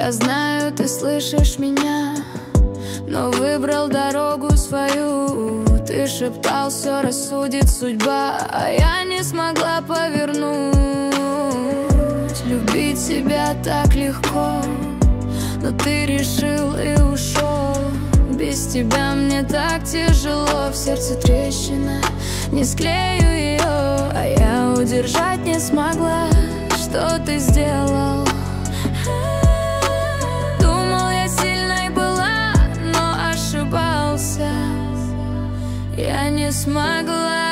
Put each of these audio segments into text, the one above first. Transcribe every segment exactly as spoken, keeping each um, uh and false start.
Я знаю, ты слышишь меня, но выбрал дорогу свою. Ты шептал, все рассудит судьба, а я не смогла повернуть. Любить себя так легко, но ты решил и ушел. Без тебя мне так тяжело, в сердце трещина, не склею ее. А я удержать не смогла, что ты сделал. Думал, я сильной была, но ошибался. Я не смогла.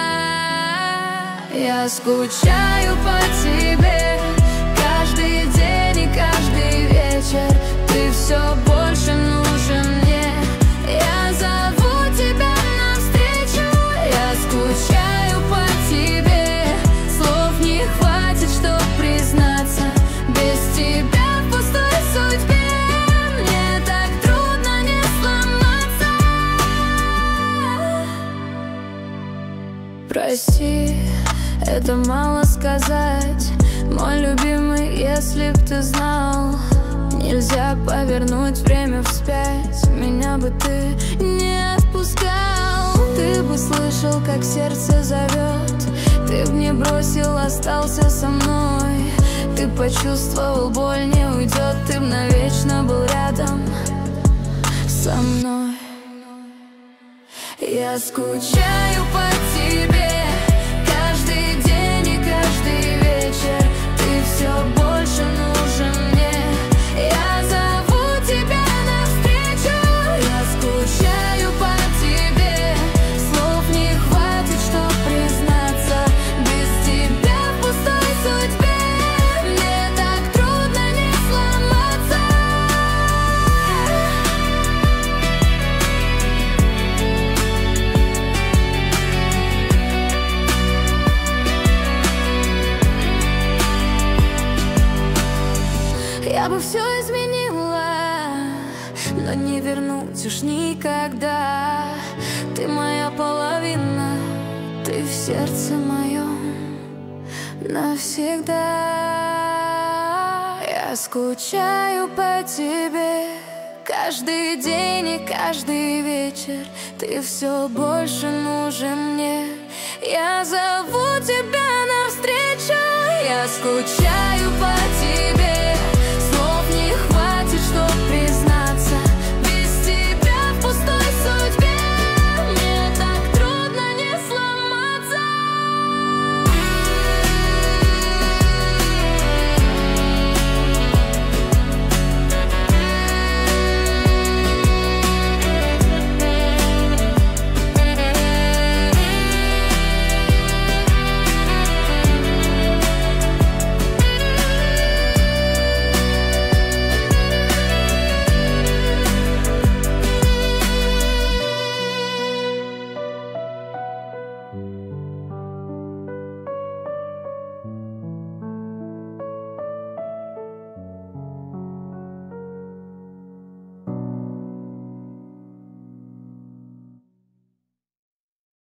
Я скучаю по тебе каждый день и каждый вечер. Ты все больше нужен мне. Я зову тебя навстречу. Я скучаю по тебе. Слов не хватит, чтоб признаться. Без тебя в пустой судьбе мне так трудно не сломаться. Прости, это мало сказать, мой любимый, если б ты знал. Нельзя повернуть время вспять, меня бы ты не отпускал. Ты бы слышал, как сердце зовет, ты б не бросил, остался со мной. Ты почувствовал, боль не уйдет, ты б навечно был рядом со мной. Я скучаю по тебе каждый день и каждый вечер. Ты все больше нужен мне. Я зову тебя навстречу. Я скучаю по тебе. Слов не хватит, чтоб признаться. Без тебя в пустой судьбе мне так трудно не сломаться. Я бы все изменила, но не вернуть уж никогда. Ты моя половина, ты в сердце моем навсегда. Я скучаю по тебе каждый день и каждый вечер. Ты все больше нужен мне. Я зову тебя навстречу. Я скучаю по тебе